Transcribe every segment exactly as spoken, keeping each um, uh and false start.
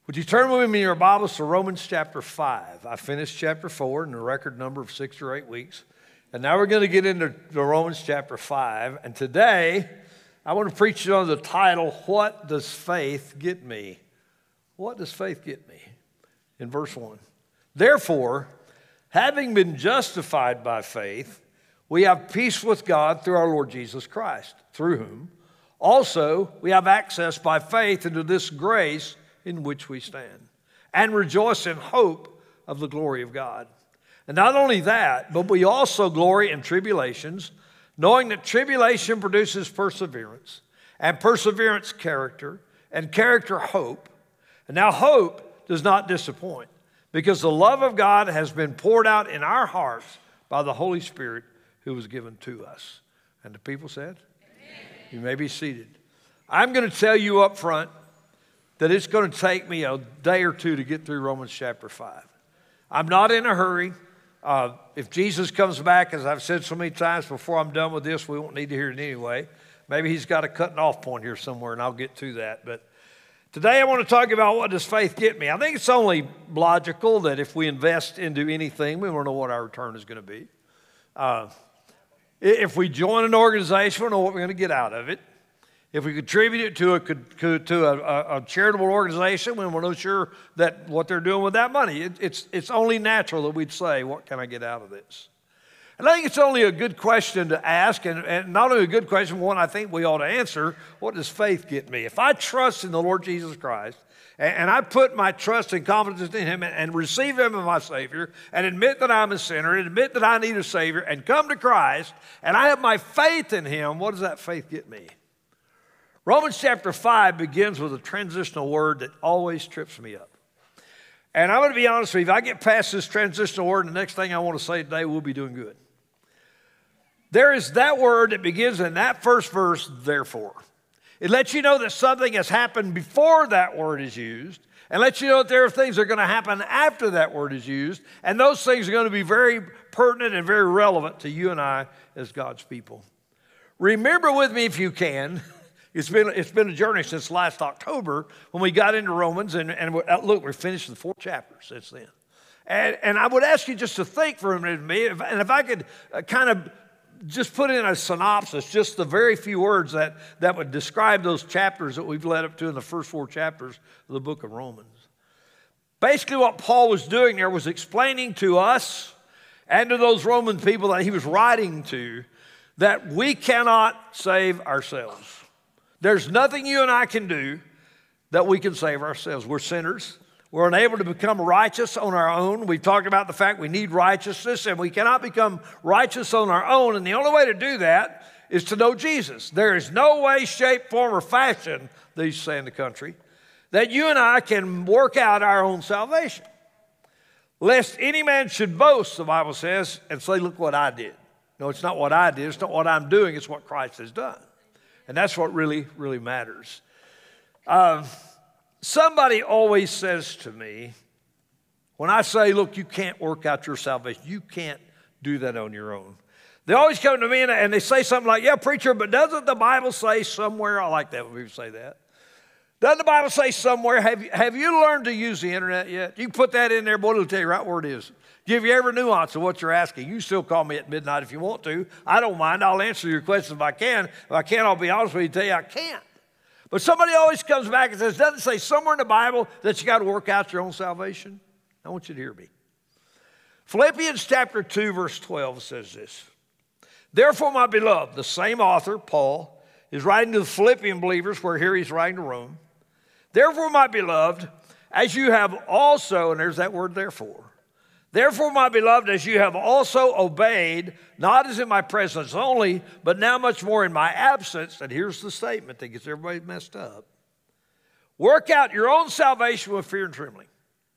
Would you turn with me in your Bibles to Romans chapter five? I finished chapter four in a record number of six or eight weeks. And now we're going to get into Romans chapter five. And today, I want to preach on the title, What Does Faith Get Me? What does faith get me? In verse one. Therefore, having been justified by faith, we have peace with God through our Lord Jesus Christ, through whom also we have access by faith into this grace in which we stand, and rejoice in hope of the glory of God. And not only that, but we also glory in tribulations, knowing that tribulation produces perseverance, and perseverance character, and character hope. And now hope does not disappoint, because the love of God has been poured out in our hearts by the Holy Spirit who was given to us. And the people said, amen. You may be seated. I'm going to tell you up front that it's going to take me a day or two to get through Romans chapter five. I'm not in a hurry. Uh, if Jesus comes back, as I've said so many times, before I'm done with this, we won't need to hear it anyway. Maybe he's got a cutting off point here somewhere, and I'll get to that. But today I want to talk about what does faith get me. I think it's only logical that if we invest into anything, we want to know what our return is going to be. Uh, if we join an organization, we know what we're going to get out of it. If we contribute it to a, to a, a charitable organization, we're not sure that what they're doing with that money. It, it's, it's only natural that we'd say, what can I get out of this? And I think it's only a good question to ask, and, and not only a good question, one I think we ought to answer, what does faith get me? If I trust in the Lord Jesus Christ, and, and I put my trust and confidence in Him and, and receive Him as my Savior, and admit that I'm a sinner, and admit that I need a Savior, and come to Christ, and I have my faith in Him, what does that faith get me? Romans chapter five begins with a transitional word that always trips me up. And I'm going to be honest with you, if I get past this transitional word, the next thing I want to say today, we'll be doing good. There is that word that begins in that first verse, therefore. It lets you know that something has happened before that word is used, and lets you know that there are things that are going to happen after that word is used, and those things are going to be very pertinent and very relevant to you and I as God's people. Remember with me, if you can, It's been, it's been a journey since last October when we got into Romans, and, and look, we're finished the four chapters since then. And, and I would ask you just to think for a minute with me, and if I could uh, kind of just put in a synopsis, just the very few words that, that would describe those chapters that we've led up to in the first four chapters of the book of Romans. Basically what Paul was doing there was explaining to us and to those Roman people that he was writing to that we cannot save ourselves. There's nothing you and I can do that we can save ourselves. We're sinners. We're unable to become righteous on our own. We've talked about the fact we need righteousness, and we cannot become righteous on our own. And the only way to do that is to know Jesus. There is no way, shape, form, or fashion, they used to say in the country, that you and I can work out our own salvation. Lest any man should boast, the Bible says, and say, look what I did. No, it's not what I did. It's not what I'm doing. It's what Christ has done. And that's what really, really matters. Uh, somebody always says to me, when I say, look, you can't work out your salvation, you can't do that on your own. They always come to me and, and they say something like, yeah, preacher, but doesn't the Bible say somewhere, I like that when people say that. Doesn't the Bible say somewhere, have you, have you learned to use the internet yet? You can put that in there, boy, it'll tell you right where it is. Give you every nuance of what you're asking. You still call me at midnight if you want to. I don't mind. I'll answer your questions if I can. If I can't, I'll be honest with you and tell you I can't. But somebody always comes back and says, doesn't it say somewhere in the Bible that you got to work out your own salvation? I want you to hear me. Philippians chapter two, verse twelve says this. Therefore, my beloved, the same author, Paul, is writing to the Philippian believers, where here he's writing to Rome. Therefore, my beloved, as you have also, and there's that word therefore, therefore, my beloved, as you have also obeyed, not as in my presence only, but now much more in my absence, and here's the statement that gets everybody messed up, work out your own salvation with fear and trembling.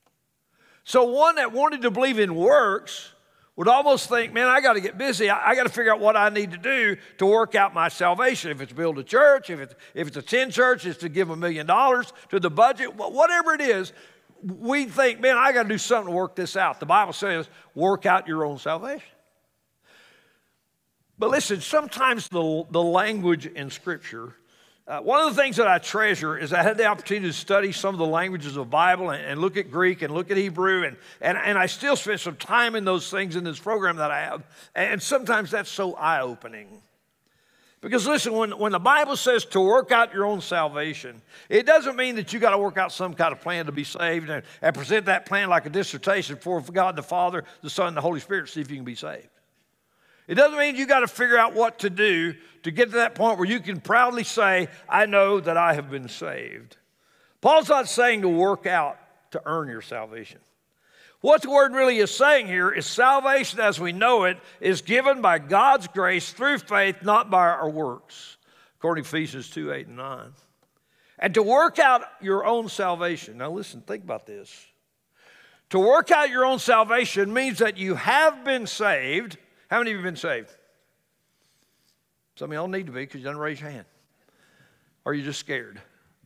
So one that wanted to believe in works would almost think, man, I got to get busy. I, I got to figure out what I need to do to work out my salvation. If it's build a church, if it's, if it's attend church, it's to give a million dollars to the budget, whatever it is, we think, man, I got to do something to work this out. The Bible says, work out your own salvation. But listen, sometimes the, the language in Scripture Uh, one of the things that I treasure is I had the opportunity to study some of the languages of the Bible and, and look at Greek and look at Hebrew, and, and, and I still spend some time in those things in this program that I have, and sometimes that's so eye-opening. Because listen, when, when the Bible says to work out your own salvation, it doesn't mean that you got to work out some kind of plan to be saved and, and present that plan like a dissertation before God the Father, the Son, and the Holy Spirit to see if you can be saved. It doesn't mean you got to figure out what to do to get to that point where you can proudly say, I know that I have been saved. Paul's not saying to work out to earn your salvation. What the word really is saying here is salvation as we know it is given by God's grace through faith, not by our works, according to Ephesians two, eight, and nine. And to work out your own salvation, now listen, think about this. To work out your own salvation means that you have been saved. How many of you have been saved? Some of y'all need to be because you don't raise your hand. Or you're just scared.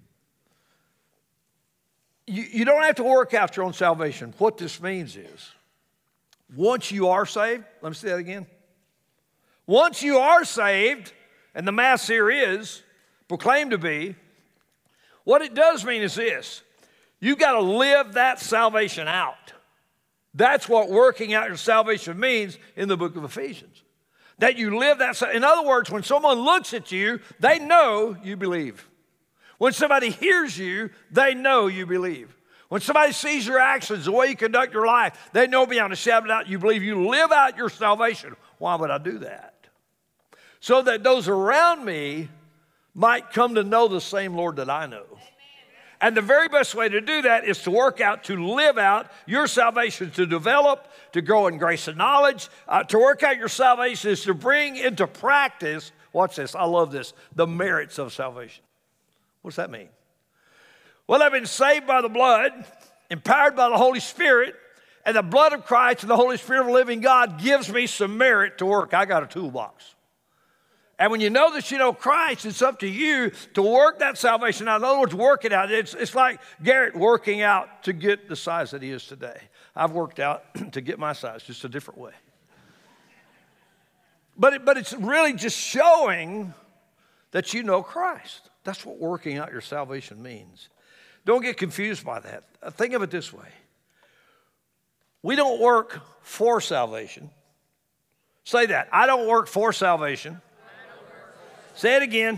You, you don't have to work out your own salvation. What this means is, once you are saved, let me say that again. Once you are saved, and the mass here is proclaimed to be, what it does mean is this. You've got to live that salvation out. That's what working out your salvation means in the book of Ephesians. That you live that. In other words, when someone looks at you, they know you believe. When somebody hears you, they know you believe. When somebody sees your actions, the way you conduct your life, they know beyond a shadow of doubt you believe. You live out your salvation. Why would I do that? So that those around me might come to know the same Lord that I know. And the very best way to do that is to work out, to live out your salvation, to develop, to grow in grace and knowledge. Uh, to work out your salvation is to bring into practice, watch this, I love this, the merits of salvation. What's that mean? Well, I've been saved by the blood, empowered by the Holy Spirit, and the blood of Christ and the Holy Spirit of the living God gives me some merit to work. I got a toolbox. And when you know that you know Christ, it's up to you to work that salvation out. In other words, work it out. It's, it's like Garrett working out to get the size that he is today. I've worked out to get my size, just a different way. But, it, but it's really just showing that you know Christ. That's what working out your salvation means. Don't get confused by that. Think of it this way. We don't work for salvation. Say that. I don't work for salvation. Say it again.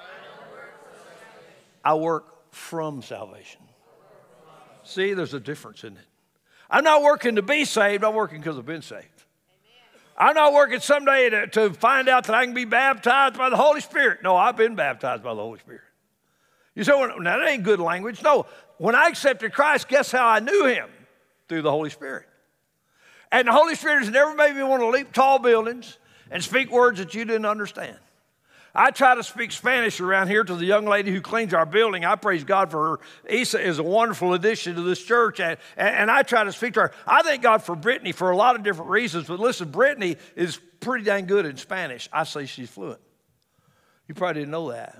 I work from salvation. See, there's a difference in it. I'm not working to be saved. I'm working because I've been saved. I'm not working someday to, to find out that I can be baptized by the Holy Spirit. No, I've been baptized by the Holy Spirit. You say, well, now that ain't good language. No, when I accepted Christ, guess how I knew him? Through the Holy Spirit. And the Holy Spirit has never made me want to leap tall buildings and speak words that you didn't understand. I try to speak Spanish around here to the young lady who cleans our building. I praise God for her. Isa is a wonderful addition to this church, and, and I try to speak to her. I thank God for Brittany for a lot of different reasons, but listen, Brittany is pretty dang good in Spanish. I say she's fluent. You probably didn't know that.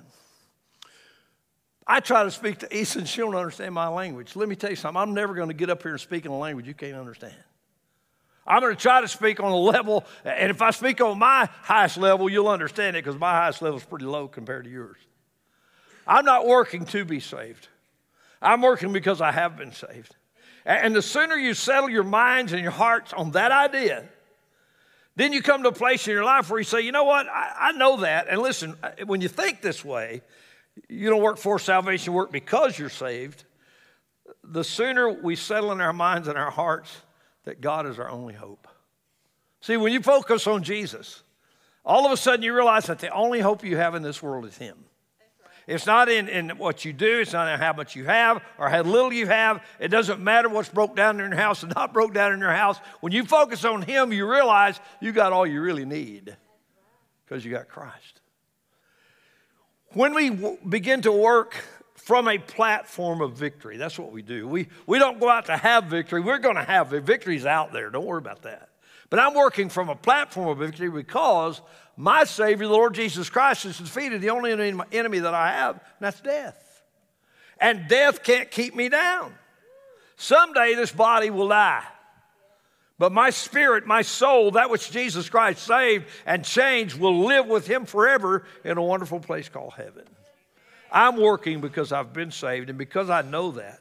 I try to speak to Isa, and she don't understand my language. Let me tell you something. I'm never going to get up here and speak in a language you can't understand. I'm going to try to speak on a level, and if I speak on my highest level, you'll understand it because my highest level is pretty low compared to yours. I'm not working to be saved. I'm working because I have been saved. And the sooner you settle your minds and your hearts on that idea, then you come to a place in your life where you say, you know what, I, I know that. And listen, when you think this way, you don't work for salvation, you work because you're saved. The sooner we settle in our minds and our hearts that God is our only hope. See, when you focus on Jesus, all of a sudden you realize that the only hope you have in this world is him. Right. It's not in, in what you do. It's not in how much you have or how little you have. It doesn't matter what's broke down in your house and not broke down in your house. When you focus on him, you realize you got all you really need because you got Christ. When we w- begin to work from a platform of victory. That's what we do. We, we don't go out to have victory. We're going to have it. Victory's out there. Don't worry about that. But I'm working from a platform of victory because my Savior, the Lord Jesus Christ, has defeated the only enemy that I have, and that's death. And death can't keep me down. Someday this body will die. But my spirit, my soul, that which Jesus Christ saved and changed will live with him forever in a wonderful place called heaven. I'm working because I've been saved, and because I know that,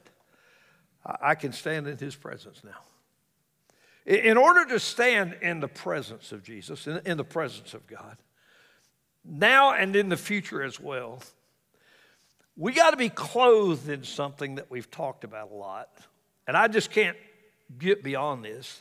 I can stand in his presence now. In order to stand in the presence of Jesus, in the presence of God, now and in the future as well, we got to be clothed in something that we've talked about a lot. And I just can't get beyond this.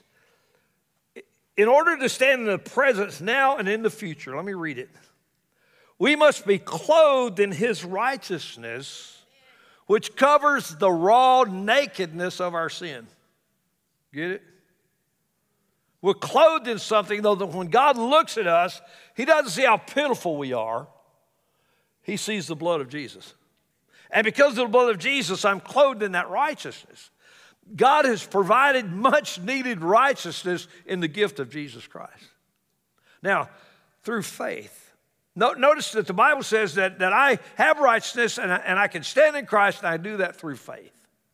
In order to stand in the presence now and in the future, let me read it. We must be clothed in his righteousness, which covers the raw nakedness of our sin. Get it? We're clothed in something, though, that when God looks at us, he doesn't see how pitiful we are. He sees the blood of Jesus. And because of the blood of Jesus, I'm clothed in that righteousness. God has provided much needed righteousness in the gift of Jesus Christ. Now, through faith. No, notice that the Bible says that, that I have righteousness and I, and I can stand in Christ, and I do that through faith.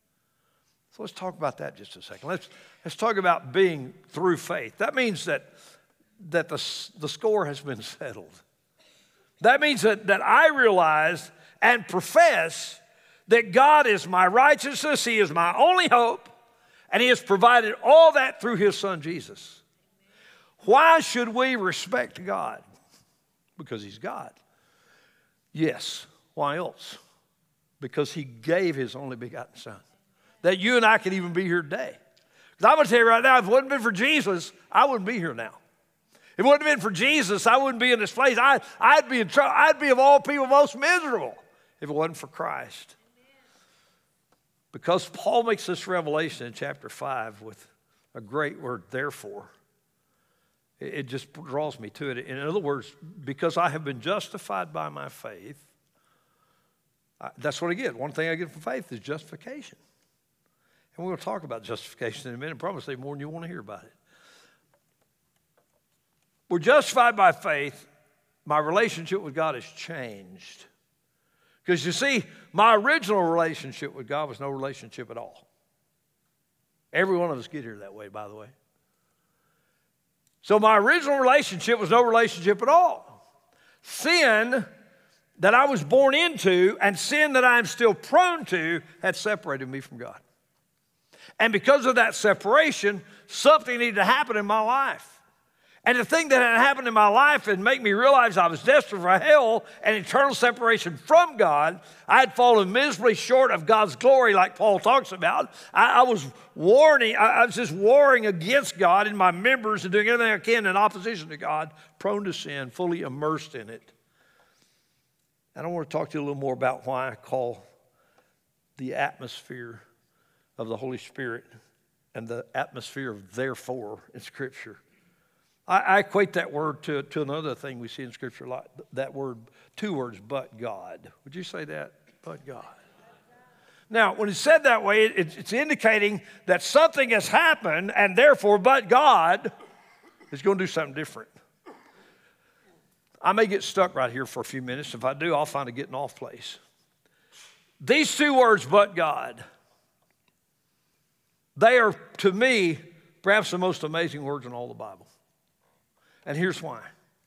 So let's talk about that just a second. Let's, let's talk about being through faith. That means that, that the, the score has been settled. That means that, that I realize and profess that God is my righteousness, he is my only hope, and he has provided all that through his son Jesus. Why should we respect God? Because he's God. Yes, why else? Because he gave his only begotten son, that you and I could even be here today. Because I'm going to tell you right now, if it wouldn't have been for Jesus, I wouldn't be here now. If it wouldn't have been for Jesus, I wouldn't be in this place. I, I'd be in trouble. I'd be of all people most miserable if it wasn't for Christ. Because Paul makes this revelation in chapter five with a great word, therefore, it, it just draws me to it. In other words, because I have been justified by my faith, I, that's what I get. One thing I get from faith is justification. And we're going to talk about justification in a minute. Probably say more than you want to hear about it. We're justified by faith. My relationship with God has changed. Because you see, my original relationship with God was no relationship at all. Every one of us get here that way, by the way. So my original relationship was no relationship at all. Sin that I was born into and sin that I am still prone to had separated me from God. And because of that separation, something needed to happen in my life. And the thing that had happened in my life and make me realize I was destined for hell and eternal separation from God, I had fallen miserably short of God's glory like Paul talks about. I, I was warning, I, I was just warring against God in my members and doing everything I can in opposition to God, prone to sin, fully immersed in it. And I want to talk to you a little more about why I call the atmosphere of the Holy Spirit and the atmosphere of therefore in Scripture. I equate that word to, to another thing we see in Scripture, like that word, two words, but God. Would you say that? But God. Now, when it's said that way, it, it's indicating that something has happened, and therefore, but God is going to do something different. I may get stuck right here for a few minutes. If I do, I'll find a getting off place. These two words, but God, they are, to me, perhaps the most amazing words in all the Bible. And here's why.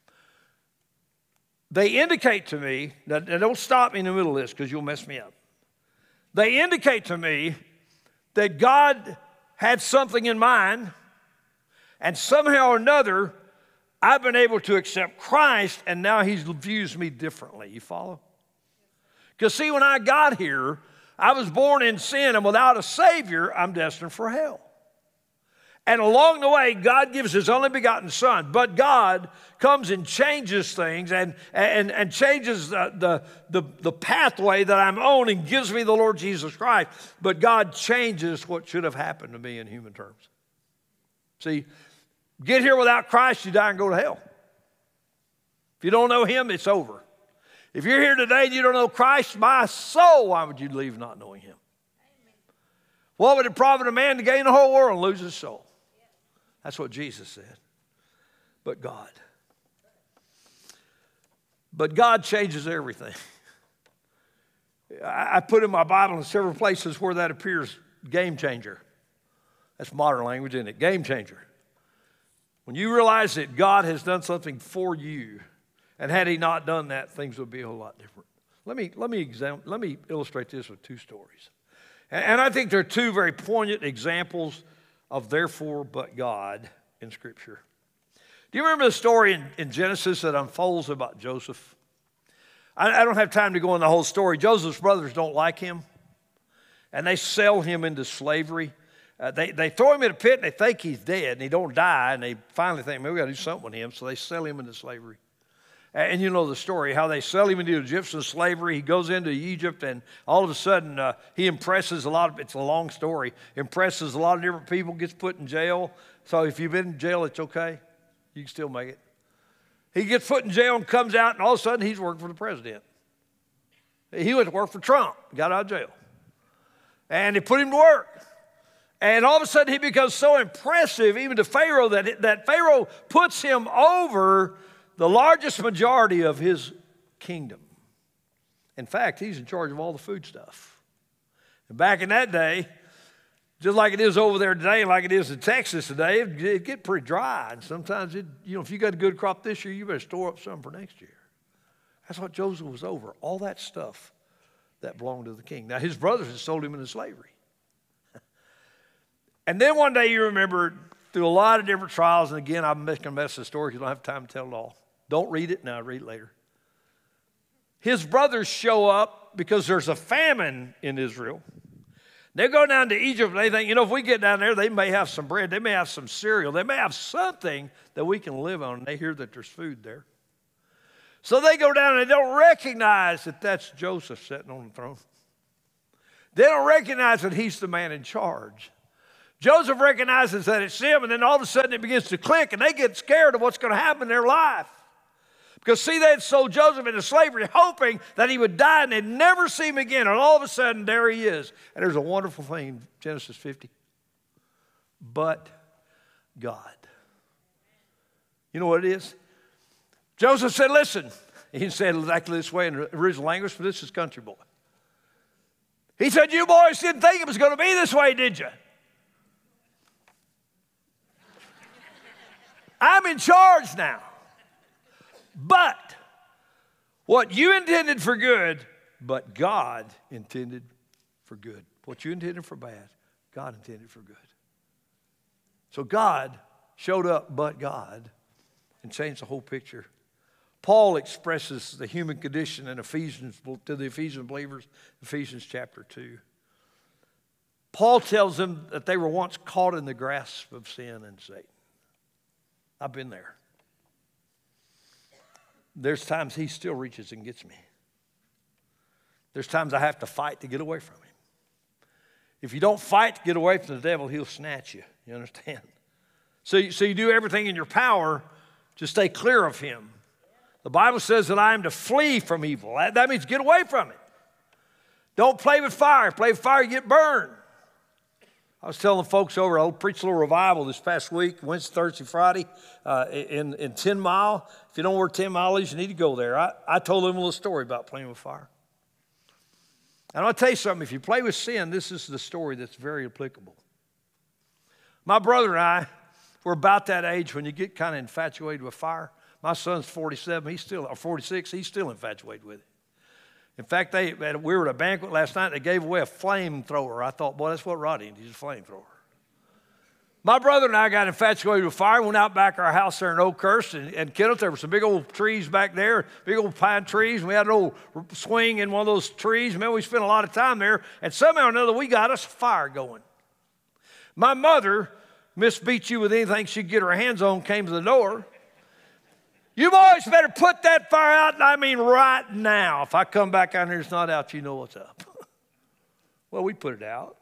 They indicate to me, now don't stop me in the middle of this because you'll mess me up. They indicate to me that God had something in mind, and somehow or another, I've been able to accept Christ, and now he views me differently. You follow? Because see, when I got here, I was born in sin, and without a Savior, I'm destined for hell. And along the way, God gives his only begotten son. But God comes and changes things and, and, and changes the, the, the, the pathway that I'm on and gives me the Lord Jesus Christ. But God changes what should have happened to me in human terms. See, get here without Christ, you die and go to hell. If you don't know him, it's over. If you're here today and you don't know Christ, my soul, why would you leave not knowing him? Amen. What would it profit a man to gain the whole world and lose his soul? That's what Jesus said. But God. But God changes everything. I put in my Bible in several places where that appears, game changer. That's modern language, isn't it? Game changer. When you realize that God has done something for you, and had he not done that, things would be a whole lot different. Let me, let me, exam, let me illustrate this with two stories. And, and I think they're two very poignant examples of therefore but God in Scripture. Do you remember the story in, in Genesis that unfolds about Joseph? I, I don't have time to go into the whole story. Joseph's brothers don't like him, and they sell him into slavery. Uh, they, they throw him in a pit, and they think he's dead, and he don't die, and they finally think, maybe we got to do something with him, so they sell him into slavery. And you know the story, how they sell him into Egyptian slavery. He goes into Egypt, and all of a sudden, uh, he impresses a lot of, it's a long story, impresses a lot of different people, gets put in jail. So if you've been in jail, it's okay. You can still make it. He gets put in jail and comes out, and all of a sudden, he's working for the president. He went to work for Trump, got out of jail. And they put him to work. And all of a sudden, he becomes so impressive, even to Pharaoh, that, that Pharaoh puts him over the largest majority of his kingdom. In fact, he's in charge of all the food stuff. And back in that day, just like it is over there today, like it is in Texas today, it, it get pretty dry. And sometimes, it, you know, if you got a good crop this year, you better store up some for next year. That's what Joseph was over, all that stuff that belonged to the king. Now, his brothers had sold him into slavery. And then one day, you remember, through a lot of different trials, and again, I'm going to mess the story because I don't have time to tell it all. Don't read it now, read it later. His brothers show up because there's a famine in Israel. They go down to Egypt and they think, you know, if we get down there, they may have some bread. They may have some cereal. They may have something that we can live on. And they hear that there's food there. So they go down and they don't recognize that that's Joseph sitting on the throne. They don't recognize that he's the man in charge. Joseph recognizes that it's him, and then all of a sudden it begins to click, and they get scared of what's going to happen in their life. Because, see, they had sold Joseph into slavery hoping that he would die and they'd never see him again. And all of a sudden, there he is. And there's a wonderful thing in Genesis fifty. But God. You know what it is? Joseph said, listen. He said exactly this way in the original language, but this is country boy. He said, you boys didn't think it was going to be this way, did you? I'm in charge now. But what you intended for good, but God intended for good. What you intended for bad, God intended for good. So God showed up, but God, and changed the whole picture. Paul expresses the human condition in Ephesians, to the Ephesian believers, Ephesians chapter two. Paul tells them that they were once caught in the grasp of sin and Satan. I've been there. There's times he still reaches and gets me. There's times I have to fight to get away from him. If you don't fight to get away from the devil, he'll snatch you. You understand? So you, so you do everything in your power to stay clear of him. The Bible says that I am to flee from evil. That, that means get away from it. Don't play with fire. Play with fire, you get burned. I was telling the folks over, I preached a little revival this past week, Wednesday, Thursday, Friday, uh, in, in ten mile. If you don't know where ten mile is, you need to go there. I, I told them a little story about playing with fire. And I'll tell you something, if you play with sin, this is the story that's very applicable. My brother and I were about that age when you get kind of infatuated with fire. My son's forty-seven, he's still, or forty-six, he's still infatuated with it. In fact, they, we were at a banquet last night. They gave away a flamethrower. I thought, boy, that's what Roddy is. He's a flamethrower. My brother and I got infatuated with fire. Went out back our house there in Oakhurst and, and Kenneth. There were some big old trees back there, big old pine trees. And we had an old swing in one of those trees. Man, we spent a lot of time there. And somehow or another, we got us a fire going. My mother, Miss Beat You with anything she could get her hands on, came to the door. You boys better put that fire out, and I mean right now. If I come back out here and it's not out, you know what's up. Well, we put it out.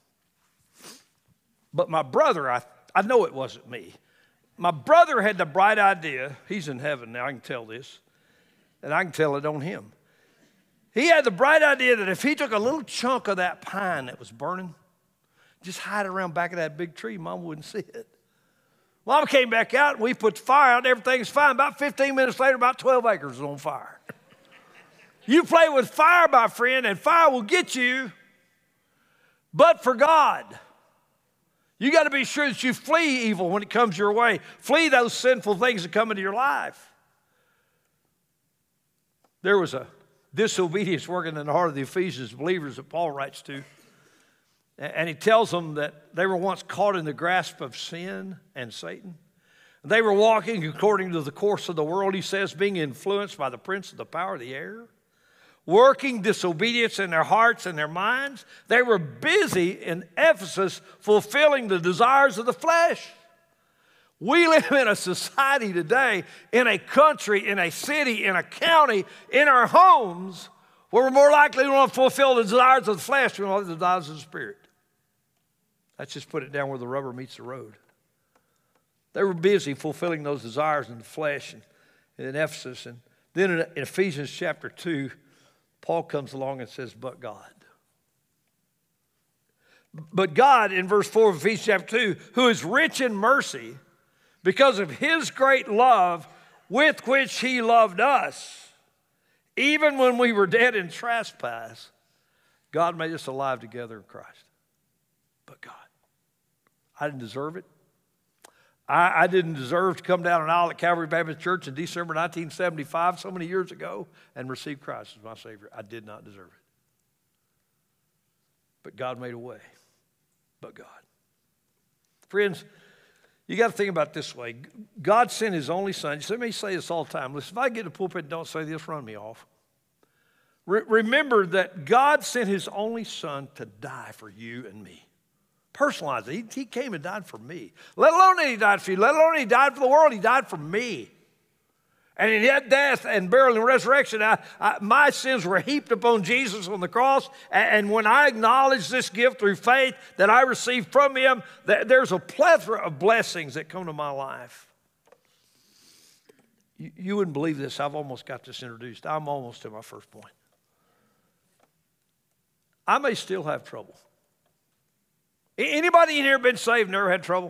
But my brother, I, I know it wasn't me. My brother had the bright idea. He's in heaven now, I can tell this. And I can tell it on him. He had the bright idea that if he took a little chunk of that pine that was burning, just hide it around back of that big tree, Mama wouldn't see it. Mama came back out, and we put the fire out, and everything's fine. About fifteen minutes later, about twelve acres was on fire. You play with fire, my friend, and fire will get you, but for God. You got to be sure that you flee evil when it comes your way. Flee those sinful things that come into your life. There was a disobedience working in the heart of the Ephesians believers that Paul writes to. And he tells them that they were once caught in the grasp of sin and Satan. They were walking according to the course of the world, he says, being influenced by the prince of the power of the air, working disobedience in their hearts and their minds. They were busy in Ephesus fulfilling the desires of the flesh. We live in a society today, in a country, in a city, in a county, in our homes, where we're more likely to want to fulfill the desires of the flesh than the desires of the Spirit. Let's just put it down where the rubber meets the road. They were busy fulfilling those desires in the flesh and, and in Ephesus. And then in, in Ephesians chapter two, Paul comes along and says, but God. But God, in verse four of Ephesians chapter two, who is rich in mercy, because of his great love with which he loved us, even when we were dead in trespass, God made us alive together in Christ. But God. I didn't deserve it. I, I didn't deserve to come down an aisle at Calvary Baptist Church in December nineteen seventy-five, so many years ago, and receive Christ as my Savior. I did not deserve it. But God made a way. But God. Friends, you got to think about it this way. God sent his only son. Let me say this all the time. Listen, if I get to the pulpit and don't say this, run me off. Re- remember that God sent his only son to die for you and me. Personalized it. He, he came and died for me. Let alone that he died for you. Let alone he died for the world. He died for me. And in that death and burial and resurrection, I, I, my sins were heaped upon Jesus on the cross. And, and when I acknowledge this gift through faith that I received from him, th- there's a plethora of blessings that come to my life. You, you wouldn't believe this. I've almost got this introduced. I'm almost to my first point. I may still have trouble. Anybody in here been saved, never had trouble?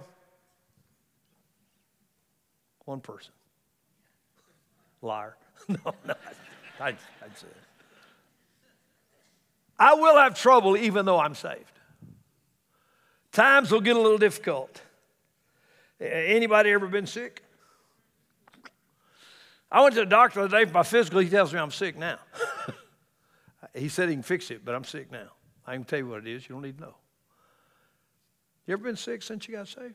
One person. Liar. No, no, I'd, I'd say it. I will have trouble even though I'm saved. Times will get a little difficult. Anybody ever been sick? I went to the doctor the other day for my physical. He tells me I'm sick now. He said he can fix it, but I'm sick now. I can tell you what it is. You don't need to know. You ever been sick since you got saved?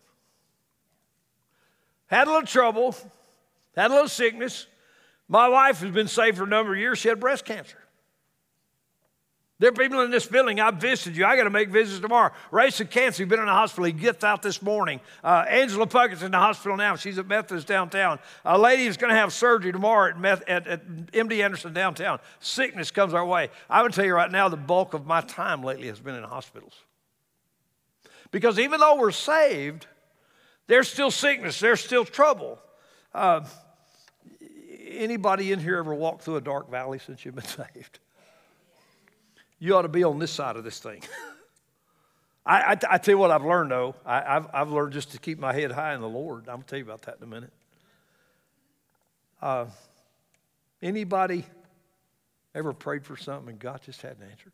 Had a little trouble. Had a little sickness. My wife has been saved for a number of years. She had breast cancer. There are people in this building. I've visited you. I got to make visits tomorrow. Rayson Cancey, been in the hospital. He gets out this morning. Uh, Angela Puckett's in the hospital now. She's at Methodist downtown. A lady is going to have surgery tomorrow at, Meth- at, at M D Anderson downtown. Sickness comes our way. I would tell you right now, the bulk of my time lately has been in hospitals. Because even though we're saved, there's still sickness. There's still trouble. Uh, anybody in here ever walked through a dark valley since you've been saved? You ought to be on this side of this thing. I, I, I tell you what I've learned, though. I, I've, I've learned just to keep my head high in the Lord. I'm going to tell you about that in a minute. Uh, anybody ever prayed for something and God just hadn't answered?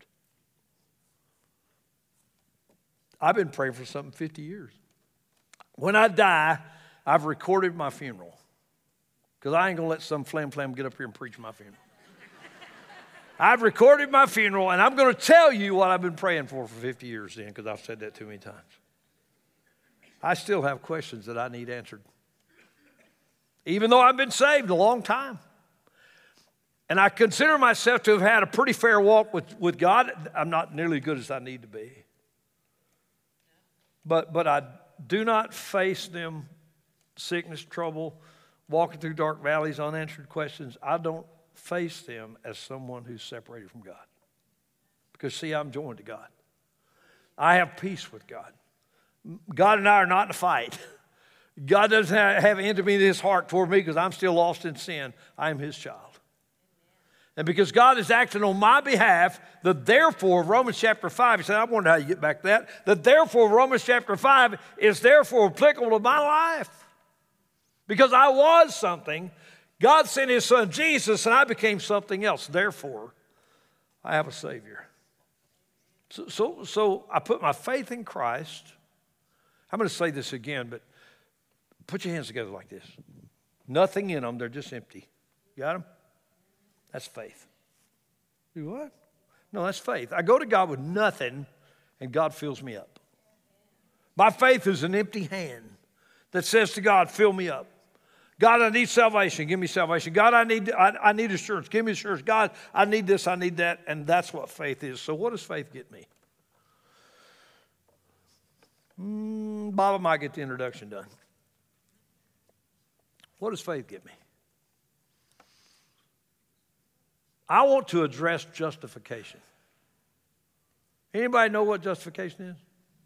I've been praying for something fifty years. When I die, I've recorded my funeral. Because I ain't going to let some flam-flam get up here and preach my funeral. I've recorded my funeral, and I'm going to tell you what I've been praying for for fifty years then, because I've said that too many times. I still have questions that I need answered. Even though I've been saved a long time. And I consider myself to have had a pretty fair walk with, with God. I'm not nearly as good as I need to be. But, but I do not face them, sickness, trouble, walking through dark valleys, unanswered questions. I don't face them as someone who's separated from God. Because, see, I'm joined to God. I have peace with God. God and I are not in a fight. God doesn't have intimacy in his heart toward me because I'm still lost in sin. I am his child. And because God is acting on my behalf, the therefore of Romans chapter five, he said, I wonder how you get back to that. The therefore of Romans chapter five is therefore applicable to my life. Because I was something, God sent his son Jesus, and I became something else. Therefore, I have a Savior. So, so, so I put my faith in Christ. I'm going to say this again, but put your hands together like this. Nothing in them, they're just empty. You got them? That's faith. You what? No, that's faith. I go to God with nothing, and God fills me up. My faith is an empty hand that says to God, fill me up. God, I need salvation. Give me salvation. God, I need, I, I need assurance. Give me assurance. God, I need this. I need that. And that's what faith is. So what does faith get me? Mm, Bob might get the introduction done. What does faith get me? I want to address justification. Anybody know what justification is?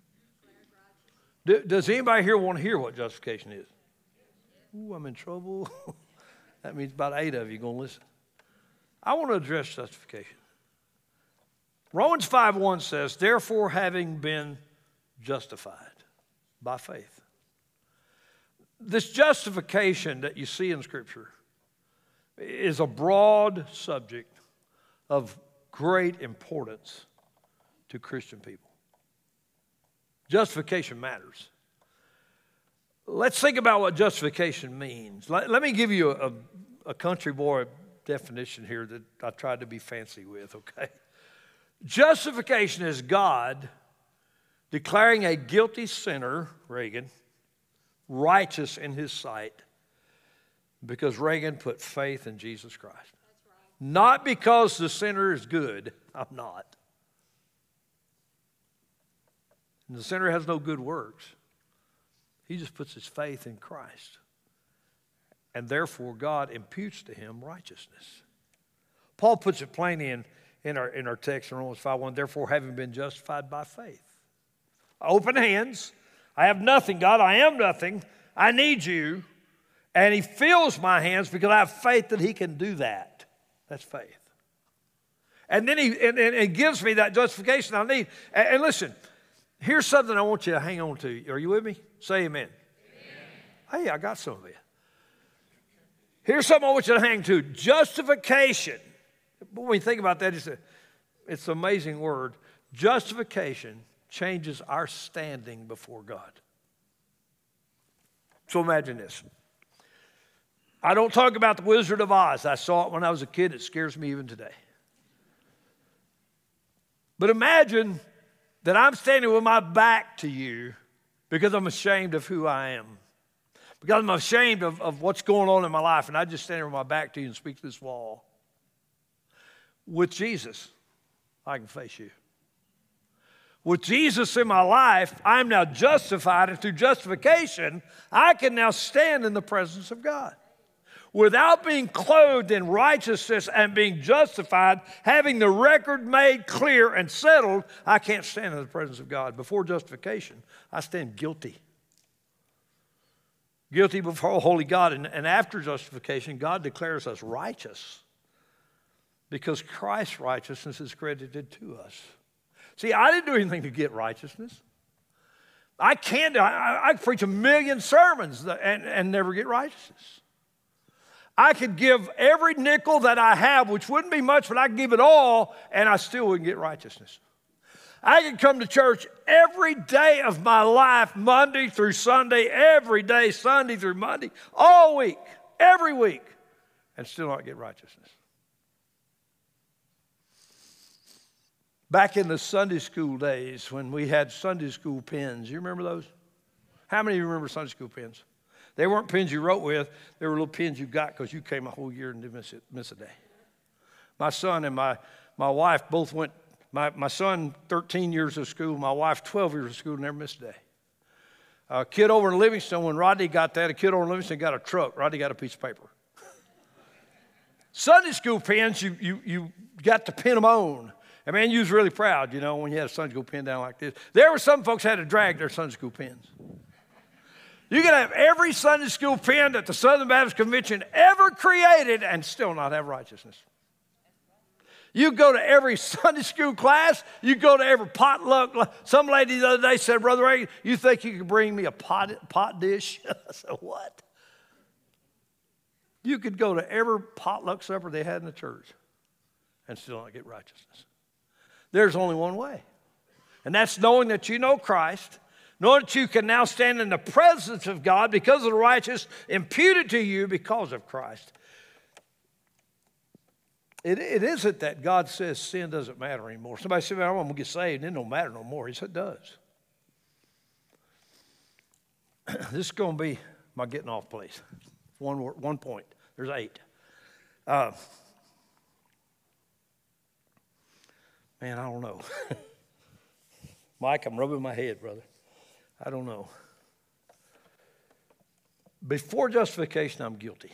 Do, does anybody here want to hear what justification is? Ooh, I'm in trouble. That means about eight of you are going to listen. I want to address justification. Romans five one says, therefore, having been justified by faith. This justification that you see in Scripture is a broad subject of great importance to Christian people. Justification matters. Let's think about what justification means. Let, let me give you a, a country boy definition here that I tried to be fancy with, okay? Justification is God declaring a guilty sinner, Reagan, righteous in his sight because Reagan put faith in Jesus Christ. That's right. Not because the sinner is good. I'm not. And the sinner has no good works. He just puts his faith in Christ. And therefore, God imputes to him righteousness. Paul puts it plainly in, in, our, in our text in Romans five one, therefore, having been justified by faith. Open hands. I have nothing, God. I am nothing. I need you. And he fills my hands because I have faith that he can do that. That's faith. And then he and, and, and gives me that justification I need. And, and listen, here's something I want you to hang on to. Are you with me? Say amen. Amen. Hey, I got some of you. Here's something I want you to hang to. Justification. When you think about that, it's, a, it's an amazing word. Justification changes our standing before God. So imagine this. I don't talk about the Wizard of Oz. I saw it when I was a kid. It scares me even today. But imagine that I'm standing with my back to you because I'm ashamed of who I am. Because I'm ashamed of, of what's going on in my life. And I just stand with my back to you and speak to this wall. With Jesus, I can face you. With Jesus in my life, I'm now justified. And through justification, I can now stand in the presence of God. Without being clothed in righteousness and being justified, having the record made clear and settled, I can't stand in the presence of God. Before justification, I stand guilty. Guilty before holy God. And, and after justification, God declares us righteous because Christ's righteousness is credited to us. See, I didn't do anything to get righteousness. I can't. I, I preach a million sermons and, and never get righteousness. I could give every nickel that I have, which wouldn't be much, but I could give it all, and I still wouldn't get righteousness. I could come to church every day of my life, Monday through Sunday, every day, Sunday through Monday, all week, every week, and still not get righteousness. Back in the Sunday school days when we had Sunday school pens, you remember those? How many of you remember Sunday school pens? They weren't pens you wrote with. They were little pens you got because you came a whole year and didn't miss, it, miss a day. My son and my, my wife both went, my, my son, thirteen years of school, my wife, twelve years of school, never missed a day. A kid over in Livingston, when Rodney got that, a kid over in Livingston got a truck. Rodney got a piece of paper. Sunday school pens, you, you, you got to pin them on. And man, you was really proud, you know, when you had a Sunday school pen down like this. There were some folks had to drag their Sunday school pens. You can have every Sunday school pen that the Southern Baptist Convention ever created and still not have righteousness. You go to every Sunday school class. You go to every potluck. Some lady the other day said, Brother Reagan, you think you could bring me a pot, pot dish? I said, what? You could go to every potluck supper they had in the church and still not get righteousness. There's only one way. And that's knowing that you know Christ, knowing that you can now stand in the presence of God because of the righteousness imputed to you because of Christ. It, it isn't that God says sin doesn't matter anymore. Somebody said, I'm going to get saved, and it don't matter no more. He said, it does. This is going to be my getting off place. One, one point. There's eight. Uh, man, I don't know. Mike, I'm rubbing my head, brother. I don't know. Before justification, I'm guilty.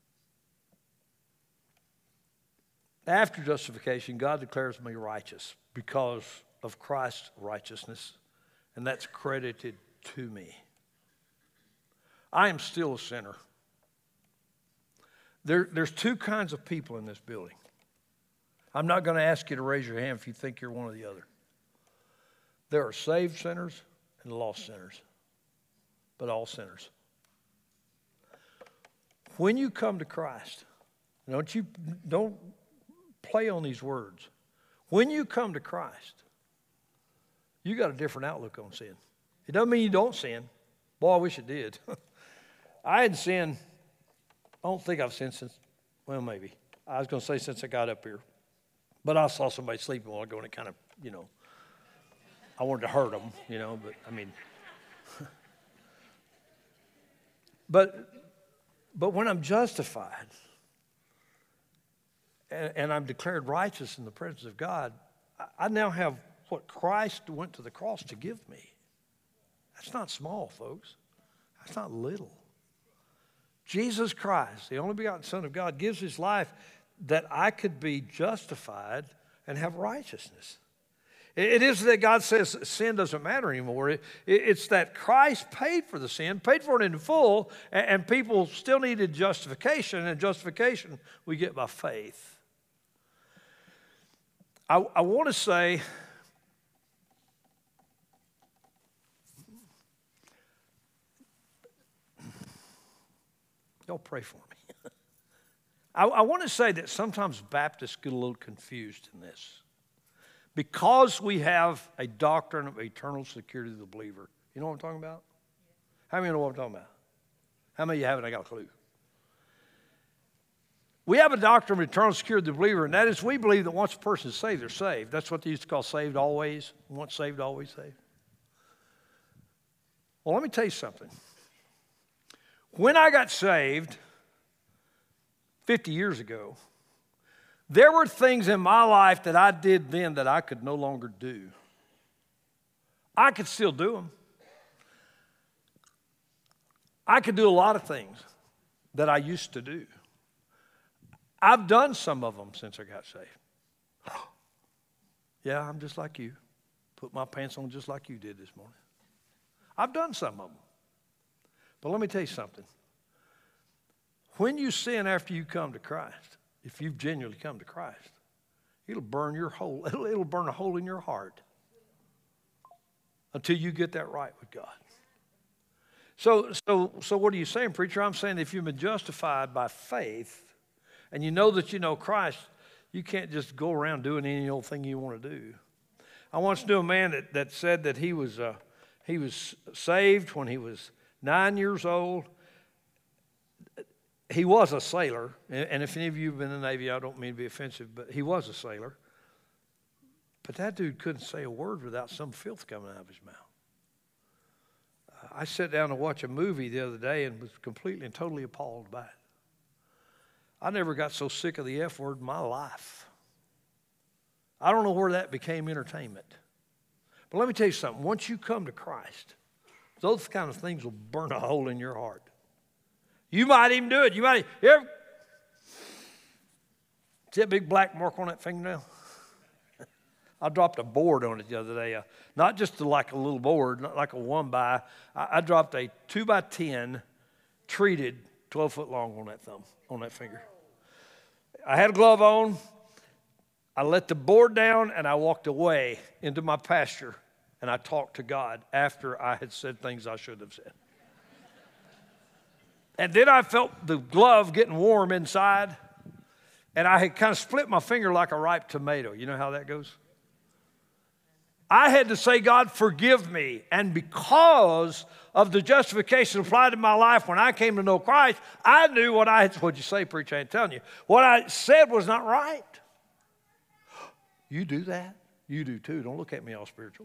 After justification, God declares me righteous because of Christ's righteousness, and that's credited to me. I am still a sinner. There, there's two kinds of people in this building. I'm not going to ask you to raise your hand if you think you're one or the other. There are saved sinners and lost sinners, but all sinners. When you come to Christ, don't you don't play on these words. When you come to Christ, you got a different outlook on sin. It doesn't mean you don't sin. Boy, I wish it did. I hadn't sinned. I don't think I've sinned since, well, maybe. I was going to say since I got up here. But I saw somebody sleeping while I go, and it kind of, you know, I wanted to hurt them, you know, but I mean. but, but when I'm justified and, and I'm declared righteous in the presence of God, I, I now have what Christ went to the cross to give me. That's not small, folks. That's not little. Jesus Christ, the only begotten Son of God, gives his life that I could be justified and have righteousness. It isn't that God says sin doesn't matter anymore. It's that Christ paid for the sin, paid for it in full, and people still needed justification, and justification we get by faith. I, I want to say, y'all pray for me. I, I want to say that sometimes Baptists get a little confused in this. Because we have a doctrine of eternal security of the believer. You know what I'm talking about? How many know what I'm talking about? How many of you haven't? I got a clue. We have a doctrine of eternal security of the believer, and that is we believe that once a person is saved, they're saved. That's what they used to call saved always. Once saved, always saved. Well, let me tell you something. When I got saved fifty years ago, there were things in my life that I did then that I could no longer do. I could still do them. I could do a lot of things that I used to do. I've done some of them since I got saved. Yeah, I'm just like you. Put my pants on just like you did this morning. I've done some of them. But let me tell you something. When you sin after you come to Christ, if you've genuinely come to Christ, it'll burn your hole. It'll, it'll burn a hole in your heart until you get that right with God. So, so, so what are you saying, preacher? I'm saying if you've been justified by faith and you know that you know Christ, you can't just go around doing any old thing you want to do. I once knew a man that, that said that he was, uh, he was saved when he was nine years old. He was a sailor, and if any of you have been in the Navy, I don't mean to be offensive, but he was a sailor. But that dude couldn't say a word without some filth coming out of his mouth. I sat down to watch a movie the other day and was completely and totally appalled by it. I never got so sick of the F word in my life. I don't know where that became entertainment. But let me tell you something. Once you come to Christ, those kind of things will burn a hole in your heart. You might even do it. You might you ever see that big black mark on that fingernail? I dropped a board on it the other day. Uh, not just a, like a little board, not like a one by. I, I dropped a two by ten treated twelve foot long on that thumb, on that finger. I had a glove on. I let the board down and I walked away into my pasture and I talked to God after I had said things I shouldn't have said. And then I felt the glove getting warm inside, and I had kind of split my finger like a ripe tomato. You know how that goes? I had to say, God, forgive me. And because of the justification applied in my life when I came to know Christ, I knew what I had, what'd you say, preacher? I ain't telling you. What I said was not right. You do that? You do too. Don't look at me all spiritual.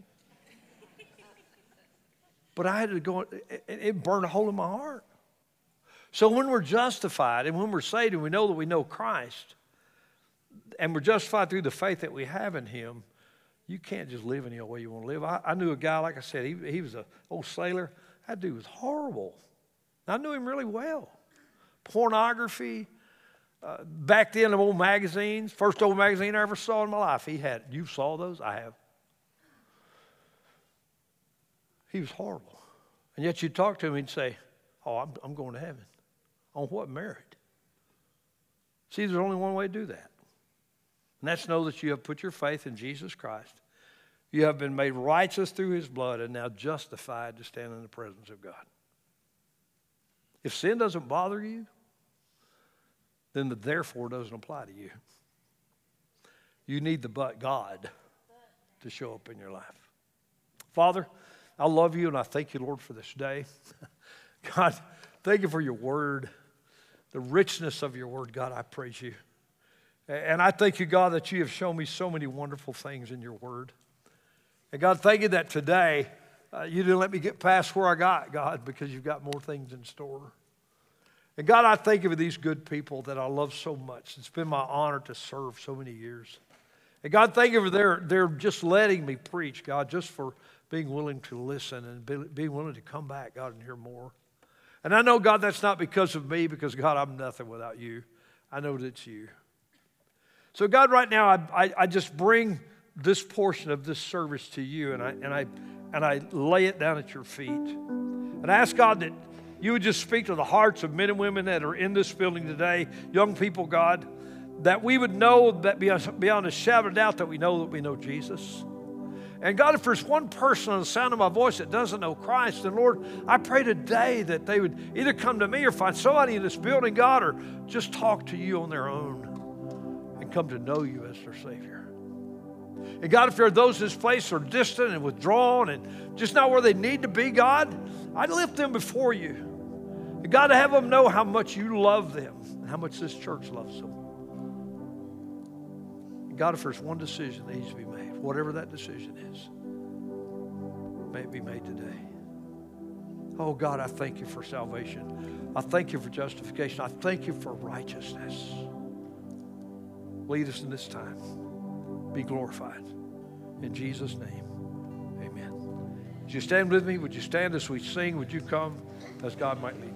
But I had to go, it, it burned a hole in my heart. So when we're justified and when we're saved and we know that we know Christ, and we're justified through the faith that we have in him, you can't just live any way you want to live. I, I knew a guy, like I said, he, he was an old sailor. That dude was horrible. I knew him really well. Pornography. Uh, back then, the old magazines, first old magazine I ever saw in my life, he had. You saw those? I have. He was horrible. And yet you'd talk to him and he'd say, oh, I'm, I'm going to heaven. On what merit? See, there's only one way to do that. And that's know that you have put your faith in Jesus Christ. You have been made righteous through his blood and now justified to stand in the presence of God. If sin doesn't bother you, then the therefore doesn't apply to you. You need the but God to show up in your life. Father, I love you and I thank you, Lord, for this day. God, thank you for your word, the richness of your word. God, I praise you. And I thank you, God, that you have shown me so many wonderful things in your word. And God, thank you that today uh, you didn't let me get past where I got, God, because you've got more things in store. And God, I thank you for these good people that I love so much. It's been my honor to serve so many years. And God, thank you for their, their just letting me preach, God, just for being willing to listen and be, being willing to come back, God, and hear more. And I know, God, that's not because of me, because, God, I'm nothing without you. I know that it's you. So, God, right now, I, I, I just bring this portion of this service to you, and I, and, I, and I lay it down at your feet. And I ask, God, that you would just speak to the hearts of men and women that are in this building today, young people, God, that we would know that beyond, beyond a shadow of doubt that we know that we know Jesus. And God, if there's one person on the sound of my voice that doesn't know Christ, then Lord, I pray today that they would either come to me or find somebody in this building, God, or just talk to you on their own and come to know you as their Savior. And God, if there are those in this place who are distant and withdrawn and just not where they need to be, God, I lift them before you. And God, to have them know how much you love them and how much this church loves them. And God, if there's one decision that needs to be made, whatever that decision is, may it be made today. Oh, God, I thank you for salvation. I thank you for justification. I thank you for righteousness. Lead us in this time. Be glorified. In Jesus' name, amen. Would you stand with me? Would you stand as we sing? Would you come as God might lead you?